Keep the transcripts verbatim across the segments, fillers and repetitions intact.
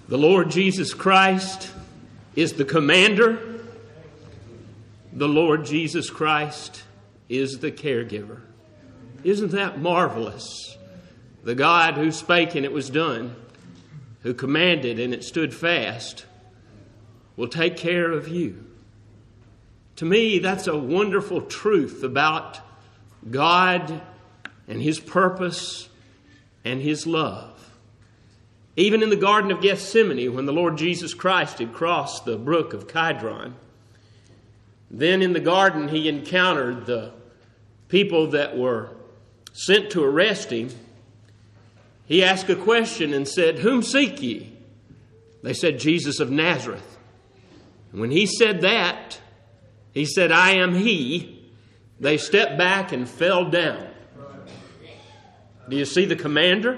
The Lord Jesus Christ is the commander. The Lord Jesus Christ is the caregiver. Isn't that marvelous? The God who spake and it was done, who commanded and it stood fast, will take care of you. To me, that's a wonderful truth about God and His purpose and His love. Even in the Garden of Gethsemane, when the Lord Jesus Christ had crossed the brook of Kidron, then in the garden He encountered the people that were sent to arrest Him. He asked a question and said, "Whom seek ye?" They said, "Jesus of Nazareth." And when He said that, He said, "I am He." They stepped back and fell down. Do you see the commander?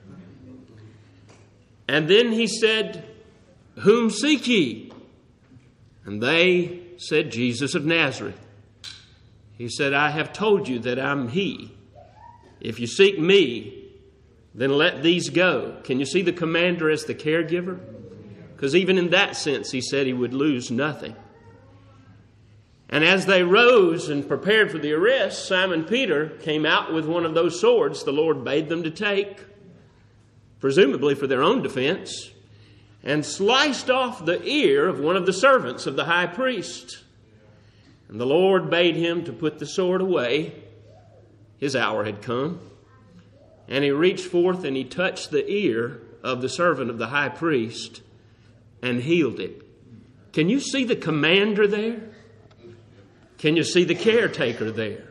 And then He said, "Whom seek ye?" And they said, "Jesus of Nazareth." He said, "I have told you that I'm He. If you seek me, then let these go." Can you see the commander as the caregiver? Because even in that sense, He said He would lose nothing. And as they rose and prepared for the arrest, Simon Peter came out with one of those swords the Lord bade them to take, presumably for their own defense, and sliced off the ear of one of the servants of the high priest. And the Lord bade him to put the sword away. His hour had come. And he reached forth and he touched the ear of the servant of the high priest and healed it. Can you see the commander there? Can you see the caretaker there?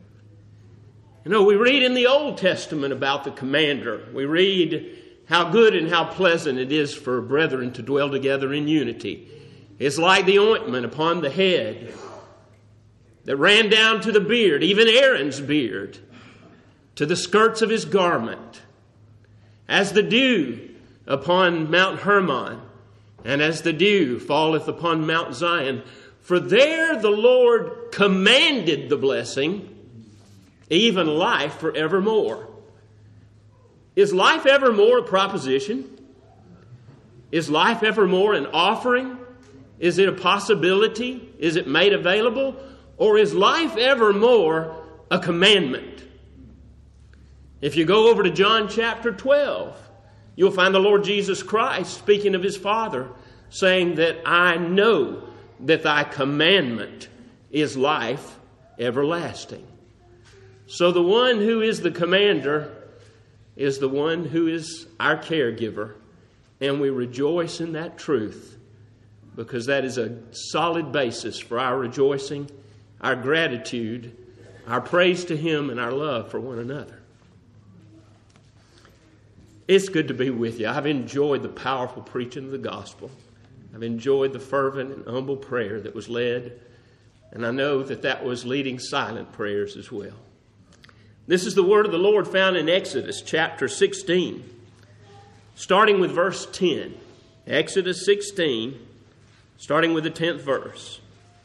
You know, we read in the Old Testament about the commander. We read how good and how pleasant it is for brethren to dwell together in unity. It's like the ointment upon the head that ran down to the beard, even Aaron's beard, to the skirts of his garment, as the dew upon Mount Hermon, and as the dew falleth upon Mount Zion. For there the Lord commanded the blessing, even life forevermore. Is life evermore a proposition? Is life evermore an offering? Is it a possibility? Is it made available? Or is life evermore a commandment? If you go over to John chapter twelve, you'll find the Lord Jesus Christ speaking of His Father, saying that I know that thy commandment is life everlasting. So the one who is the commander is the one who is our caregiver. And we rejoice in that truth because that is a solid basis for our rejoicing, our gratitude, our praise to Him, and our love for one another. It's good to be with you. I've enjoyed the powerful preaching of the gospel. I've enjoyed the fervent and humble prayer that was led. And I know that that was leading silent prayers as well. This is the word of the Lord found in Exodus chapter sixteen, starting with verse ten. Exodus sixteen, starting with the tenth verse.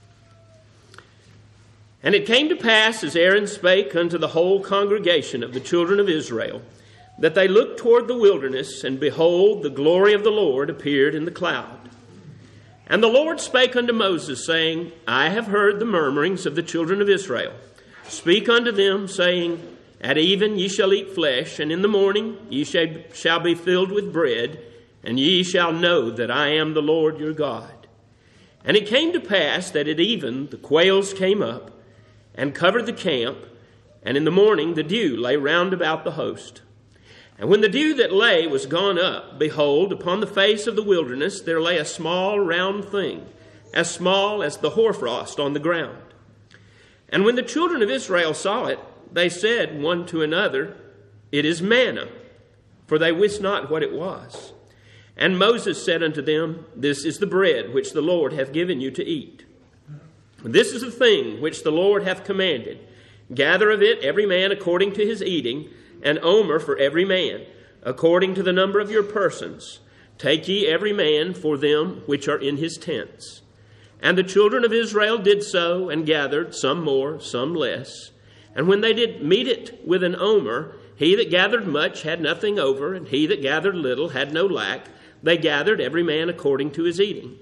And it came to pass, as Aaron spake unto the whole congregation of the children of Israel, that they looked toward the wilderness, and behold, the glory of the Lord appeared in the cloud. And the Lord spake unto Moses, saying, I have heard the murmurings of the children of Israel. Speak unto them, saying, At even ye shall eat flesh, and in the morning ye shall be filled with bread, and ye shall know that I am the Lord your God. And it came to pass that at even the quails came up, and covered the camp, and in the morning the dew lay round about the host. And when the dew that lay was gone up, behold, upon the face of the wilderness there lay a small round thing, as small as the hoarfrost on the ground. And when the children of Israel saw it, they said one to another, It is manna, for they wist not what it was. And Moses said unto them, This is the bread which the Lord hath given you to eat. This is the thing which the Lord hath commanded. Gather of it every man according to his eating, an omer for every man, according to the number of your persons. Take ye every man for them which are in his tents. And the children of Israel did so, and gathered, some more, some less. And when they did meet it with an omer, he that gathered much had nothing over, and he that gathered little had no lack. they gathered every man according to his eating.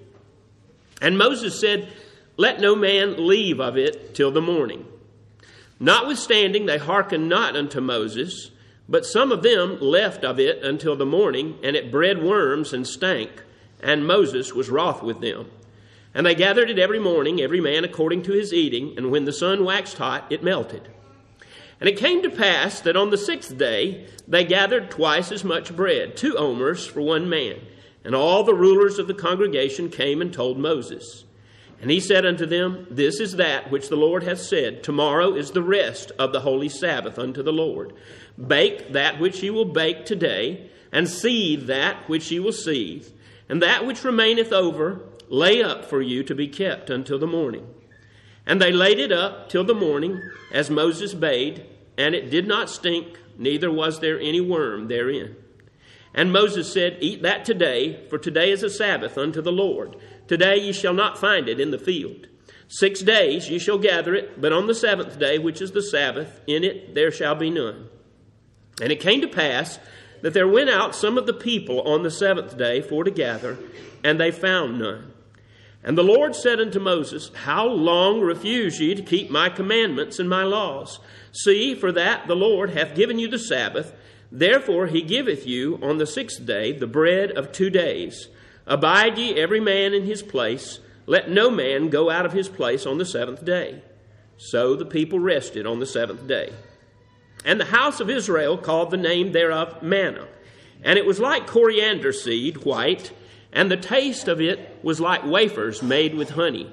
And Moses said, let no man leave of it till the morning. Notwithstanding, they hearkened not unto Moses, but some of them left of it until the morning, and it bred worms and stank, and Moses was wroth with them. And they gathered it every morning, every man according to his eating, and when the sun waxed hot, it melted. And it came to pass that on the sixth day they gathered twice as much bread, two omers for one man. And all the rulers of the congregation came and told Moses. And he said unto them, this is that which the Lord hath said, tomorrow is the rest of the holy Sabbath unto the Lord. Bake that which ye will bake today, and seethe that which ye will seethe, and that which remaineth over lay up for you to be kept until the morning. And they laid it up till the morning, as Moses bade, and it did not stink, neither was there any worm therein. And Moses said, eat that today, for today is a Sabbath unto the Lord. Today ye shall not find it in the field. Six days ye shall gather it, but on the seventh day, which is the Sabbath, in it there shall be none. And it came to pass that there went out some of the people on the seventh day for to gather, and they found none. And the Lord said unto Moses, how long refuse ye to keep my commandments and my laws? See, for that the Lord hath given you the Sabbath. Therefore he giveth you on the sixth day the bread of two days. Abide ye every man in his place. Let no man go out of his place on the seventh day. So the people rested on the seventh day. And the house of Israel called the name thereof manna. And it was like coriander seed, white, and the taste of it was like wafers made with honey.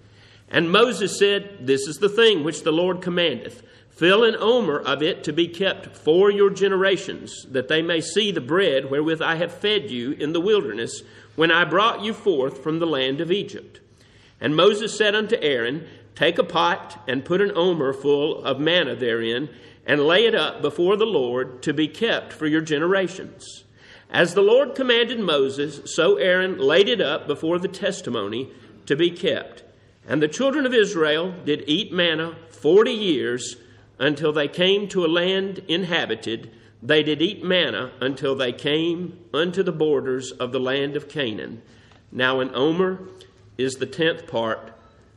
And Moses said, this is the thing which the Lord commandeth. Fill an omer of it to be kept for your generations, that they may see the bread wherewith I have fed you in the wilderness, when I brought you forth from the land of Egypt. And Moses said unto Aaron, take a pot, and put an omer full of manna therein, and lay it up before the Lord to be kept for your generations. As the Lord commanded Moses, so Aaron laid it up before the testimony to be kept. And the children of Israel did eat manna forty years, until they came to a land inhabited. They did eat manna until they came unto the borders of the land of Canaan. Now an omer is the tenth part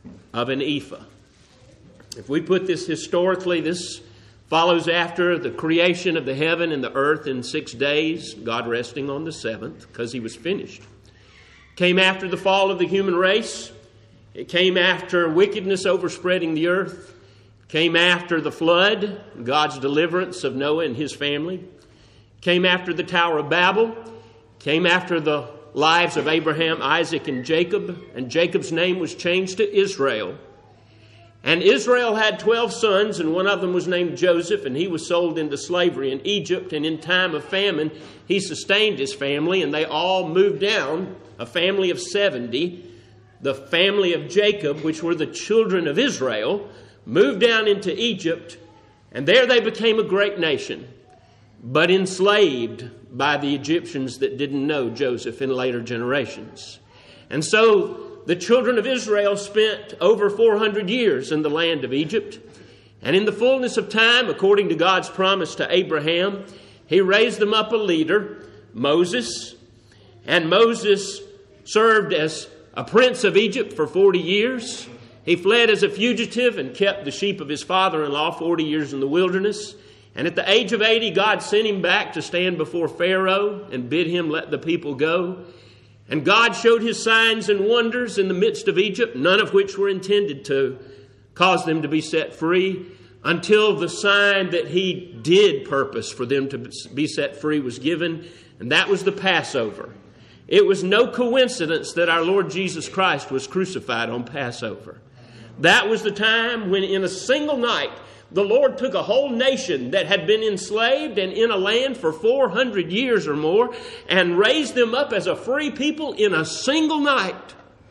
of an ephah. If we put this historically, this follows after the creation of the heaven and the earth in six days, God resting on the seventh, because he was finished. Came after the fall of the human race. It came after wickedness overspreading the earth. Came after the flood, God's deliverance of Noah and his family. Came after the Tower of Babel. Came after the lives of Abraham, Isaac, and Jacob. And Jacob's name was changed to Israel. And Israel had twelve sons, and one of them was named Joseph, and he was sold into slavery in Egypt. And in time of famine, he sustained his family, and they all moved down, a family of seventy. The family of Jacob, which were the children of Israel, moved down into Egypt, and there they became a great nation, but enslaved by the Egyptians that didn't know Joseph in later generations. And so the children of Israel spent over four hundred years in the land of Egypt, and in the fullness of time, according to God's promise to Abraham, he raised them up a leader, Moses, and Moses served as a prince of Egypt for forty years. He fled as a fugitive and kept the sheep of his father-in-law forty years in the wilderness. And at the age of eighty, God sent him back to stand before Pharaoh and bid him let the people go. And God showed his signs and wonders in the midst of Egypt, none of which were intended to cause them to be set free, until the sign that he did purpose for them to be set free was given, and that was the Passover. It was no coincidence that our Lord Jesus Christ was crucified on Passover. That was the time when in a single night, the Lord took a whole nation that had been enslaved and in a land for four hundred years or more and raised them up as a free people in a single night.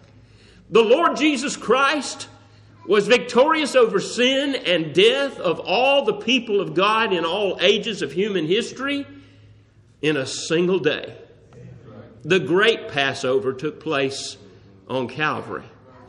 The Lord Jesus Christ was victorious over sin and death of all the people of God in all ages of human history in a single day. The great Passover took place on Calvary.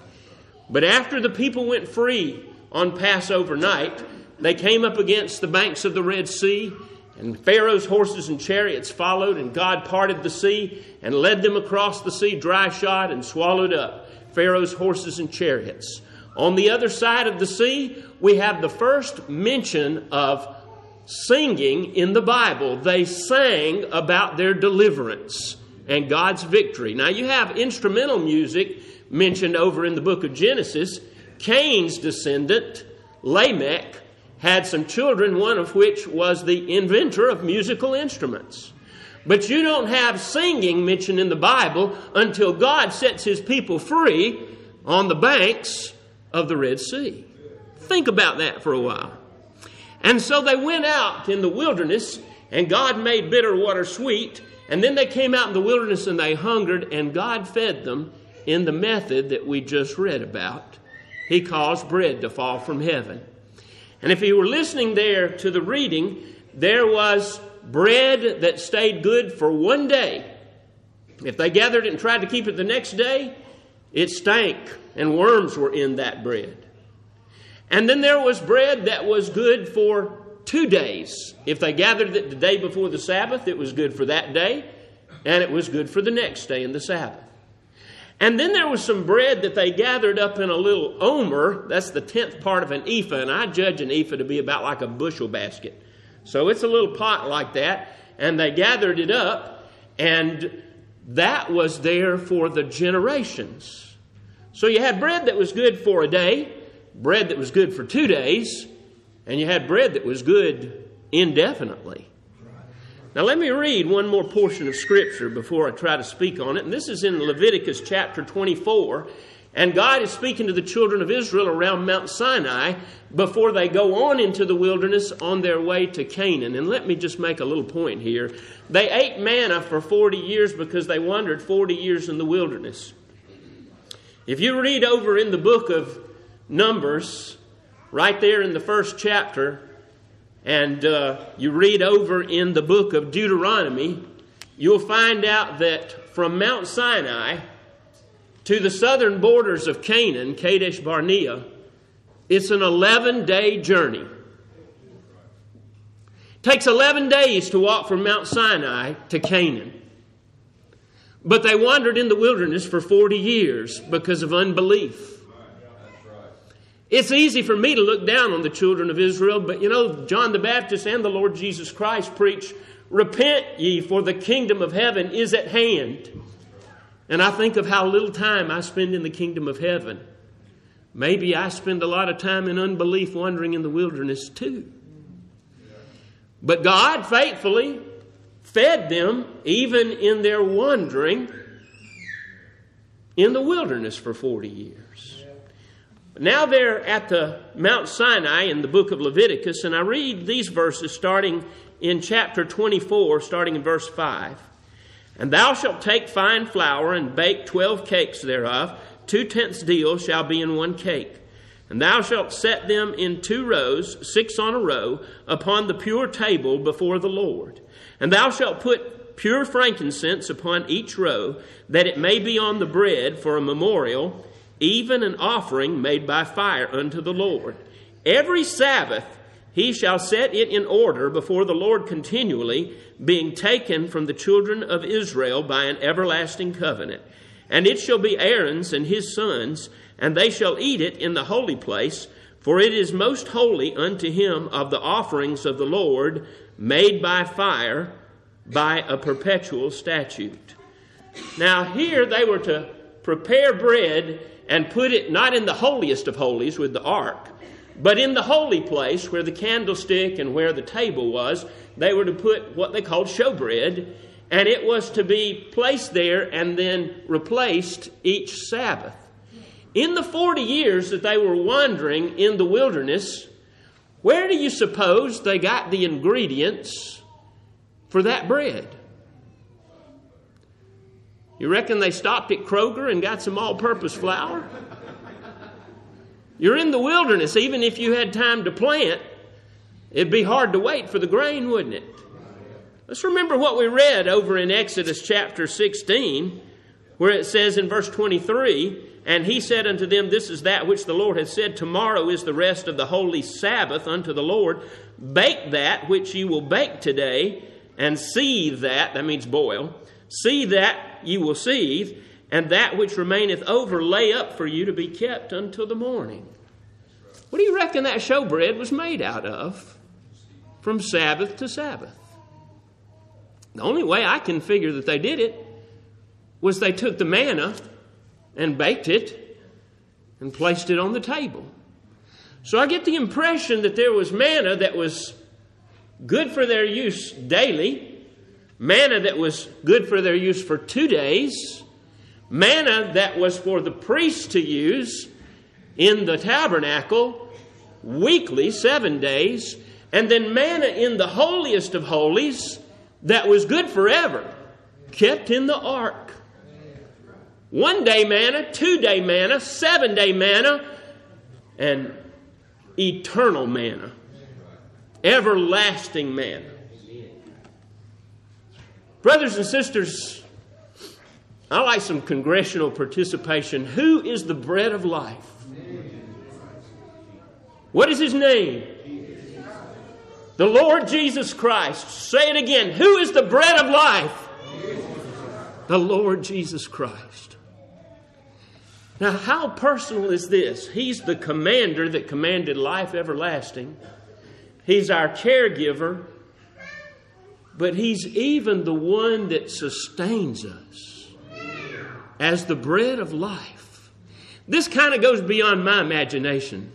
But after the people went free on Passover night, they came up against the banks of the Red Sea, And Pharaoh's horses and chariots followed, and God parted the sea and led them across the sea dry-shod and swallowed up Pharaoh's horses and chariots. On the other side of the sea, we have the first mention of singing in the Bible. They sang about their deliverance and God's victory. Now you have instrumental music mentioned over in the book of Genesis. Cain's descendant, Lamech, had some children, one of which was the inventor of musical instruments. But you don't have singing mentioned in the Bible until God sets his people free on the banks of the Red Sea. Think about that for a while. And so they went out in the wilderness, and God made bitter water sweet. And then they came out in the wilderness and they hungered, and God fed them in the method that we just read about. He caused bread to fall from heaven. And if you were listening there to the reading, there was bread that stayed good for one day. If they gathered it and tried to keep it the next day, it stank and worms were in that bread. And then there was bread that was good for two days. If they gathered it the day before the Sabbath, it was good for that day, and it was good for the next day in the Sabbath. And then there was some bread that they gathered up in a little omer. That's the tenth part of an ephah, and I judge an ephah to be about like a bushel basket. So it's a little pot like that, and they gathered it up, and that was there for the generations. So you had bread that was good for a day, bread that was good for two days, and you had bread that was good indefinitely. Now let me read one more portion of Scripture before I try to speak on it. And this is in Leviticus chapter twenty-four. And God is speaking to the children of Israel around Mount Sinai before they go on into the wilderness on their way to Canaan. And let me just make a little point here. They ate manna for forty years because they wandered forty years in the wilderness. If you read over in the book of Numbers, right there in the first chapter, and uh, you read over in the book of Deuteronomy, you'll find out that from Mount Sinai to the southern borders of Canaan, Kadesh Barnea, it's an eleven-day journey. It takes eleven days to walk from Mount Sinai to Canaan. But they wandered in the wilderness for forty years because of unbelief. It's easy for me to look down on the children of Israel, but you know, John the Baptist and the Lord Jesus Christ preach, "Repent ye, for the kingdom of heaven is at hand." And I think of how little time I spend in the kingdom of heaven. Maybe I spend a lot of time in unbelief wandering in the wilderness too. But God faithfully fed them even in their wandering in the wilderness for forty years. Now they're at the Mount Sinai in the book of Leviticus, and I read these verses starting in chapter twenty-four, starting in verse five. "And thou shalt take fine flour and bake twelve cakes thereof. Two tenths deal shall be in one cake. And thou shalt set them in two rows, six on a row, upon the pure table before the Lord. And thou shalt put pure frankincense upon each row, that it may be on the bread for a memorial, even an offering made by fire unto the Lord. Every Sabbath he shall set it in order before the Lord continually, being taken from the children of Israel by an everlasting covenant. And it shall be Aaron's and his sons, and they shall eat it in the holy place, for it is most holy unto him of the offerings of the Lord, made by fire, by a perpetual statute." Now here they were to prepare bread and put it not in the holiest of holies with the ark, but in the holy place where the candlestick and where the table was. They were to put what they called showbread, and it was to be placed there and then replaced each Sabbath. In the forty years that they were wandering in the wilderness, where do you suppose they got the ingredients for that bread? You reckon they stopped at Kroger and got some all-purpose flour? You're in the wilderness. Even if you had time to plant, it'd be hard to wait for the grain, wouldn't it? Let's remember what we read over in Exodus chapter sixteen, where it says in verse twenty-three, and he said unto them, this is that which the Lord hath said, tomorrow is the rest of the holy Sabbath unto the Lord. Bake that which ye will bake today, and seethe that, that means boil, seethe that ye will seethe, and that which remaineth over lay up for you to be kept until the morning. What do you reckon that showbread was made out of from Sabbath to Sabbath? The only way I can figure that they did it was they took the manna and baked it and placed it on the table. So I get the impression that there was manna that was good for their use daily, manna that was good for their use for two days, manna that was for the priests to use in the tabernacle weekly, seven days, and then manna in the holiest of holies that was good forever, kept in the ark. One day manna, two day manna, seven day manna, and eternal manna. Everlasting manna. Brothers and sisters, I like some congressional participation. Who is the bread of life? What is his name? The Lord Jesus Christ. Say it again. Who is the bread of life? The Lord Jesus Christ. Now, how personal is this? He's the commander that commanded life everlasting. He's our caregiver. But he's even the one that sustains us as the bread of life. This kind of goes beyond my imagination.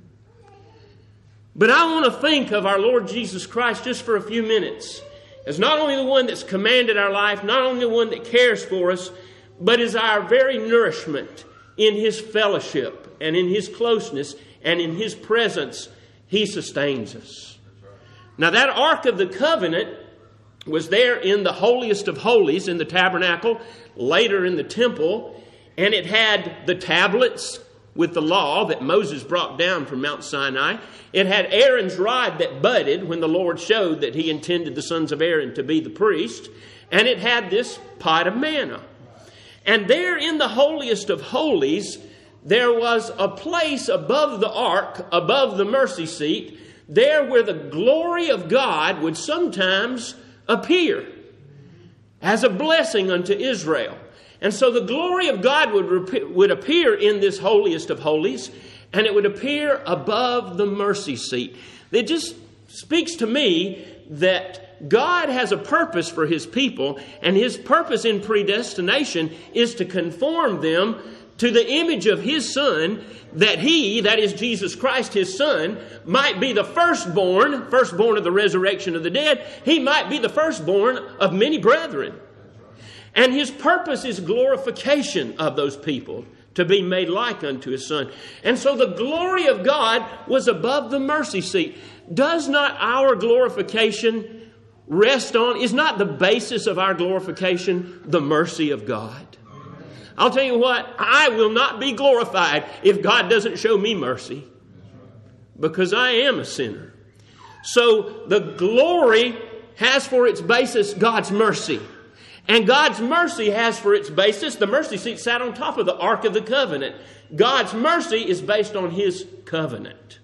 But I want to think of our Lord Jesus Christ just for a few minutes as not only the one that's commanded our life, not only the one that cares for us, but as our very nourishment in his fellowship and in his closeness and in his presence. He sustains us. Now that Ark of the Covenant was there in the holiest of holies in the tabernacle, later in the temple, and it had the tablets with the law that Moses brought down from Mount Sinai. It had Aaron's rod that budded when the Lord showed that he intended the sons of Aaron to be the priest. And it had this pot of manna. And there in the holiest of holies, there was a place above the ark, above the mercy seat, there where the glory of God would sometimes appear as a blessing unto Israel. And so the glory of God would, would appear in this holiest of holies, and it would appear above the mercy seat. It just speaks to me that God has a purpose for his people, and his purpose in predestination is to conform them to the image of his Son, that he, that is Jesus Christ, his Son, might be the firstborn, firstborn of the resurrection of the dead. He might be the firstborn of many brethren. And his purpose is glorification of those people, to be made like unto his Son. And so the glory of God was above the mercy seat. Does not our glorification rest on, is not the basis of our glorification the mercy of God? I'll tell you what, I will not be glorified if God doesn't show me mercy, because I am a sinner. So the glory has for its basis God's mercy. And God's mercy has for its basis, the mercy seat sat on top of the Ark of the Covenant. God's mercy is based on his covenant.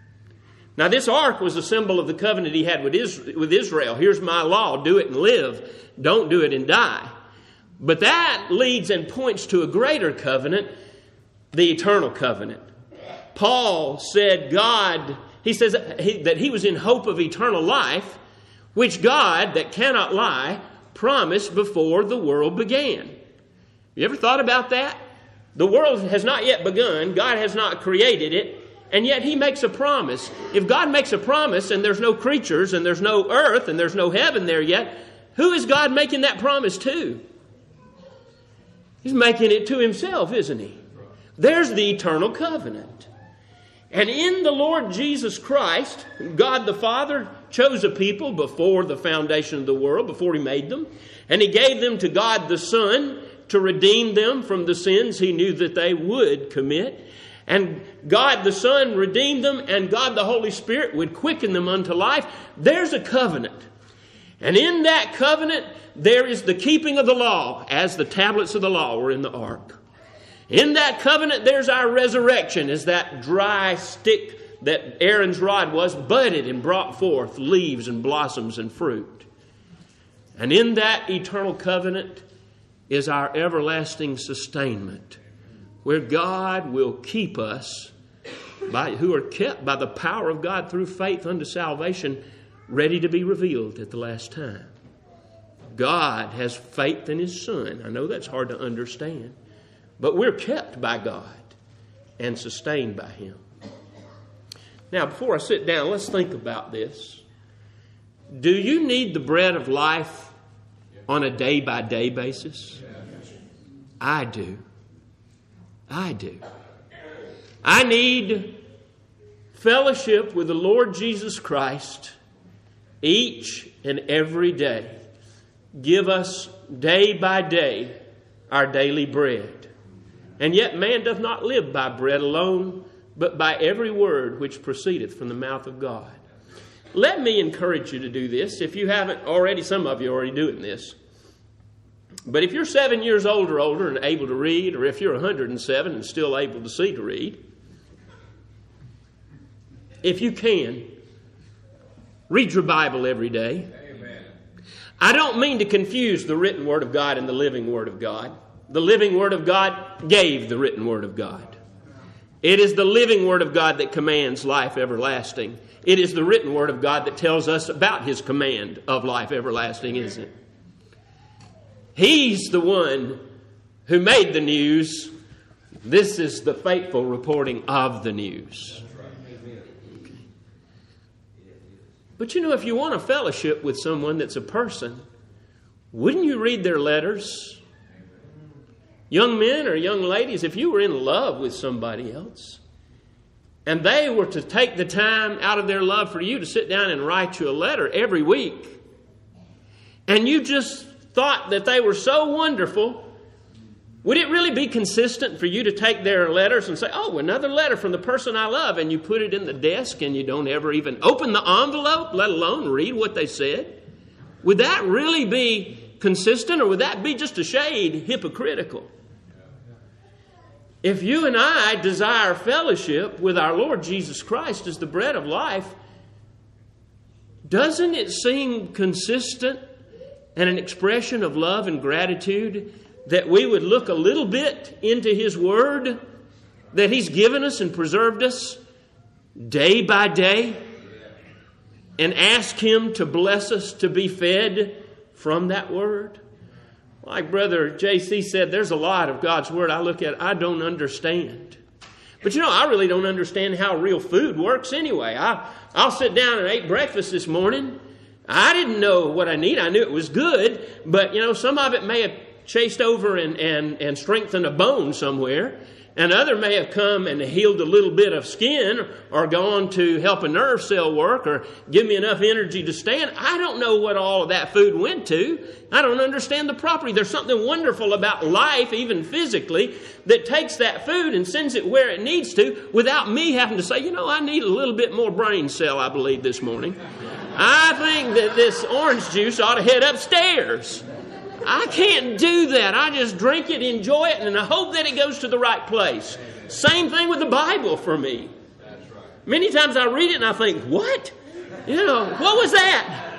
Now this ark was a symbol of the covenant he had with Israel. Here's my law, do it and live. Don't do it and die. But that leads and points to a greater covenant, the eternal covenant. Paul said God, he says that he was in hope of eternal life, which God, that cannot lie, promised before the world began. You ever thought about that? The world has not yet begun. God has not created it. And yet he makes a promise. If God makes a promise and there's no creatures and there's no earth and there's no heaven there yet, who is God making that promise to? He's making it to himself, isn't he? There's the eternal covenant. And in the Lord Jesus Christ, God the Father chose a people before the foundation of the world, before he made them. And he gave them to God the Son to redeem them from the sins he knew that they would commit. And God the Son redeemed them, and God the Holy Spirit would quicken them unto life. There's a covenant. And in that covenant, there is the keeping of the law, as the tablets of the law were in the ark. In that covenant, there's our resurrection, as that dry stick that Aaron's rod was budded and brought forth leaves and blossoms and fruit. And in that eternal covenant is our everlasting sustainment, where God will keep us, by, who are kept by the power of God through faith unto salvation, ready to be revealed at the last time. God has faith in His Son. I know that's hard to understand, but we're kept by God and sustained by Him. Now, before I sit down, let's think about this. Do you need the bread of life on a day-by-day basis? I do. I do. I need fellowship with the Lord Jesus Christ each and every day. Give us day by day our daily bread. And yet man doth not live by bread alone, but by every word which proceedeth from the mouth of God. Let me encourage you to do this. If you haven't already, some of you are already doing this. But if you're seven years old or older and able to read, or if you're one hundred seven and still able to see to read, if you can, read your Bible every day. Amen. I don't mean to confuse the written Word of God and the living Word of God. The living Word of God gave the written Word of God. It is the living Word of God that commands life everlasting. It is the written Word of God that tells us about His command of life everlasting, isn't it? He's the one who made the news. This is the faithful reporting of the news. Okay. But you know, if you want a fellowship with someone that's a person, wouldn't you read their letters? Young men or young ladies, if you were in love with somebody else, and they were to take the time out of their love for you to sit down and write you a letter every week, and you just thought that they were so wonderful, would it really be consistent for you to take their letters and say, oh, another letter from the person I love, and you put it in the desk and you don't ever even open the envelope, let alone read what they said? Would that really be consistent, or would that be just a shade hypocritical? If you and I desire fellowship with our Lord Jesus Christ as the bread of life, doesn't it seem consistent and an expression of love and gratitude that we would look a little bit into His Word that He's given us and preserved us day by day and ask Him to bless us to be fed from that Word? Like Brother J C said, there's a lot of God's Word I look at, I don't understand. But you know, I really don't understand how real food works anyway. I, I'll sit down and ate breakfast this morning. I didn't know what I need. I knew it was good, but you know, some of it may have chased over and, and, and strengthened a bone somewhere. And other may have come and healed a little bit of skin, or gone to help a nerve cell work, or give me enough energy to stand. I don't know what all of that food went to. I don't understand the property. There's something wonderful about life, even physically, that takes that food and sends it where it needs to without me having to say, you know, I need a little bit more brain cell, I believe, this morning. I think that this orange juice ought to head upstairs. I can't do that. I just drink it, enjoy it, and I hope that it goes to the right place. Same thing with the Bible for me. Many times I read it and I think, what? You know, what was that?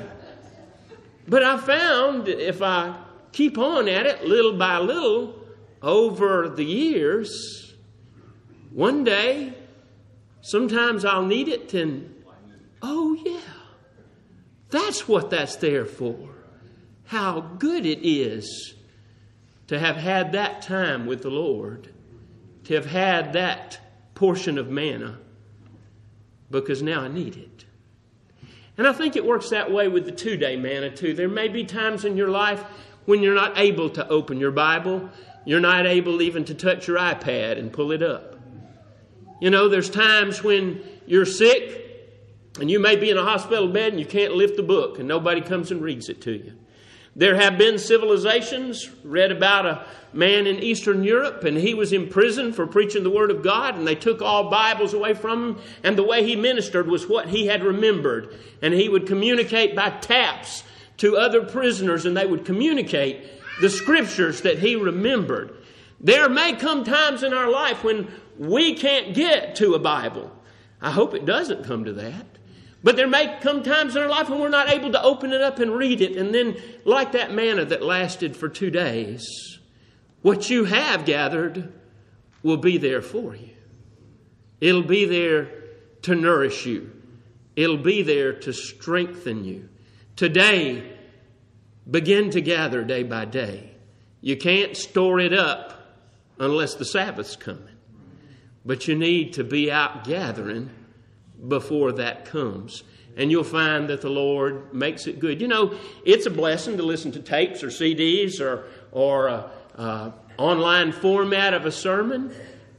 But I found if I keep on at it little by little over the years, one day, sometimes I'll need it and, oh yeah, that's what that's there for. How good it is to have had that time with the Lord, to have had that portion of manna, because now I need it. And I think it works that way with the two-day manna too. There may be times in your life when you're not able to open your Bible, you're not able even to touch your iPad and pull it up. You know, there's times when you're sick and you may be in a hospital bed and you can't lift the book and nobody comes and reads it to you. There have been civilizations, read about a man in Eastern Europe, and he was imprisoned for preaching the Word of God, and they took all Bibles away from him, and the way he ministered was what he had remembered. And he would communicate by taps to other prisoners and they would communicate the scriptures that he remembered. There may come times in our life when we can't get to a Bible. I hope it doesn't come to that. But there may come times in our life when we're not able to open it up and read it. And then, like that manna that lasted for two days, what you have gathered will be there for you. It'll be there to nourish you. It'll be there to strengthen you. Today, begin to gather day by day. You can't store it up unless the Sabbath's coming. But you need to be out gathering before that comes. And you'll find that the Lord makes it good. You know, it's a blessing to listen to tapes or C Ds or, or a, a online format of a sermon.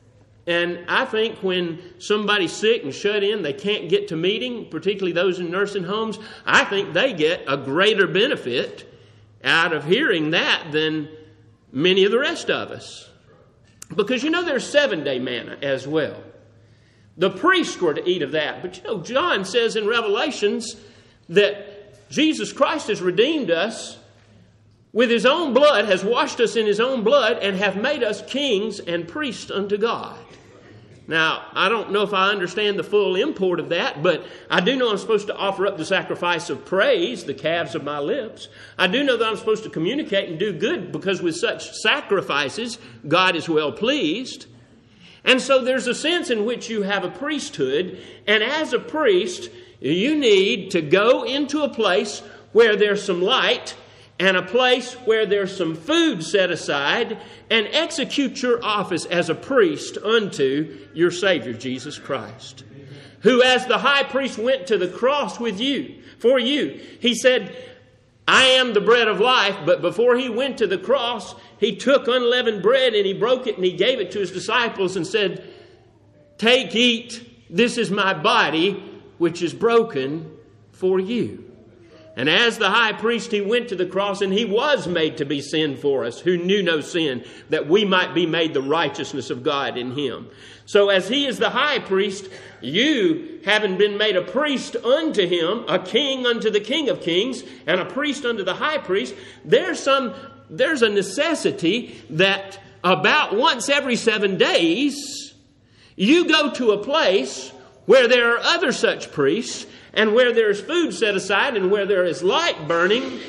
And I think when somebody's sick and shut in, they can't get to meeting, particularly those in nursing homes, I think they get a greater benefit out of hearing that than many of the rest of us. Because, you know, there's seven-day manna as well. The priests were to eat of that. But, you know, John says in Revelations that Jesus Christ has redeemed us with his own blood, has washed us in his own blood, and have made us kings and priests unto God. Now, I don't know if I understand the full import of that, but I do know I'm supposed to offer up the sacrifice of praise, the calves of my lips. I do know that I'm supposed to communicate and do good, because with such sacrifices, God is well pleased. And so there's a sense in which you have a priesthood, and as a priest, you need to go into a place where there's some light, and a place where there's some food set aside, and execute your office as a priest unto your Savior, Jesus Christ, who as the high priest went to the cross with you, for you, he said, I am the bread of life. But before he went to the cross, he took unleavened bread and he broke it and he gave it to his disciples and said, take, eat, this is my body, which is broken for you. And as the high priest, he went to the cross, and he was made to be sin for us, who knew no sin, that we might be made the righteousness of God in him. So as he is the high priest, you, having been made a priest unto him, a king unto the King of Kings, and a priest unto the high priest, there's some, there's a necessity that about once every seven days, you go to a place where there are other such priests, and where there is food set aside, and where there is light burning,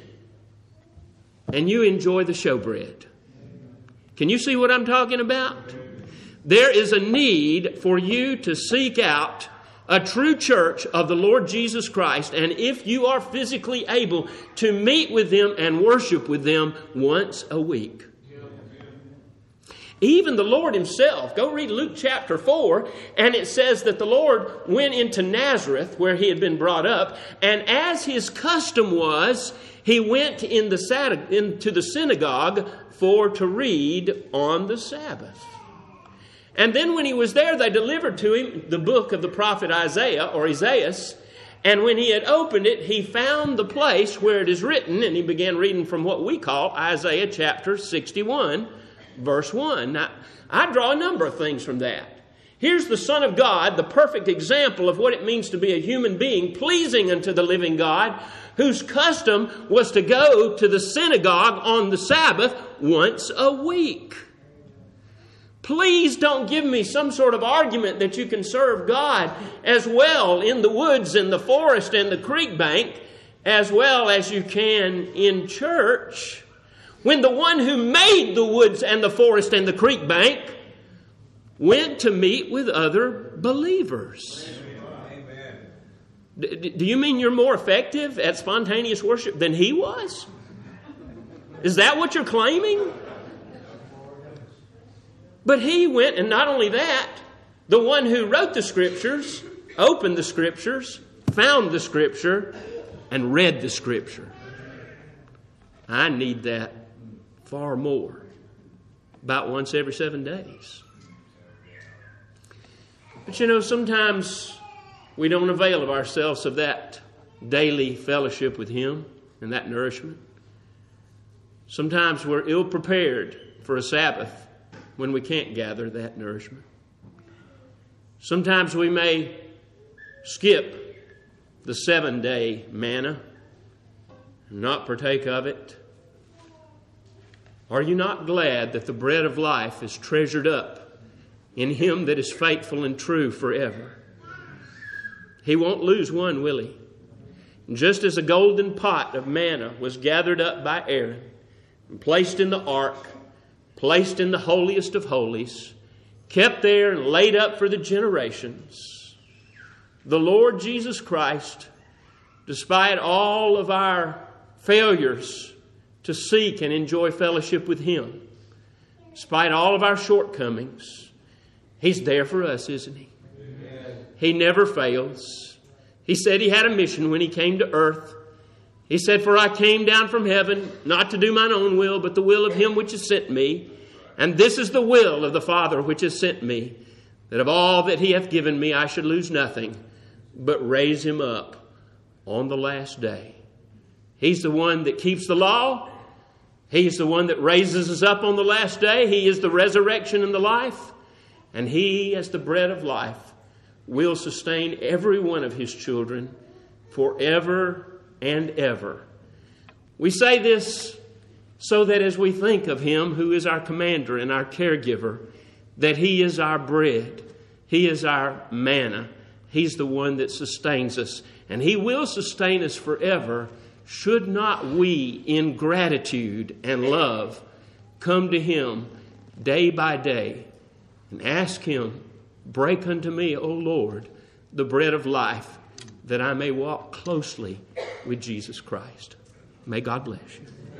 and you enjoy the showbread. Can you see what I'm talking about? There is a need for you to seek out a true church of the Lord Jesus Christ, and if you are physically able, to meet with them and worship with them once a week. Even the Lord himself, go read Luke chapter four, and it says that the Lord went into Nazareth, where he had been brought up, and as his custom was, he went in the, into the synagogue for to read on the Sabbath. And then when he was there, they delivered to him the book of the prophet Isaiah, or Isaiah, and when he had opened it, he found the place where it is written, and he began reading from what we call Isaiah chapter sixty-one, verse one. Now, I draw a number of things from that. Here's the Son of God, the perfect example of what it means to be a human being, pleasing unto the living God, whose custom was to go to the synagogue on the Sabbath once a week. Please don't give me some sort of argument that you can serve God as well in the woods and the forest and the creek bank as well as you can in church, when the one who made the woods and the forest and the creek bank went to meet with other believers. Amen. D- do you mean you're more effective at spontaneous worship than he was? Is that what you're claiming? But he went, and not only that, the one who wrote the Scriptures, opened the Scriptures, found the Scripture, and read the Scripture. I need that far more, about once every seven days. But you know, sometimes we don't avail of ourselves of that daily fellowship with him and that nourishment. Sometimes we're ill prepared for a Sabbath when we can't gather that nourishment. Sometimes we may skip the seven-day manna, and not partake of it? Are you not glad that the bread of life is treasured up in Him that is faithful and true forever? He won't lose one, will He? And just as a golden pot of manna was gathered up by Aaron and placed in the ark, placed in the holiest of holies, kept there and laid up for the generations, the Lord Jesus Christ, despite all of our failures to seek and enjoy fellowship with Him, despite all of our shortcomings, He's there for us, isn't He? Amen. He never fails. He said He had a mission when He came to earth. He said, "For I came down from heaven, not to do mine own will, but the will of Him which has sent me. And this is the will of the Father which has sent me, that of all that He hath given me I should lose nothing, but raise Him up on the last day." He's the one that keeps the law. He's the one that raises us up on the last day. He is the resurrection and the life. And He, as the bread of life, will sustain every one of His children forever and ever. We say this so that as we think of Him who is our commander and our caregiver, that He is our bread. He is our manna. He's the one that sustains us. And He will sustain us forever, should not we, in gratitude and love, come to Him day by day and ask Him, "Break unto me, O Lord, the bread of life, that I may walk closely with Jesus Christ." May God bless you.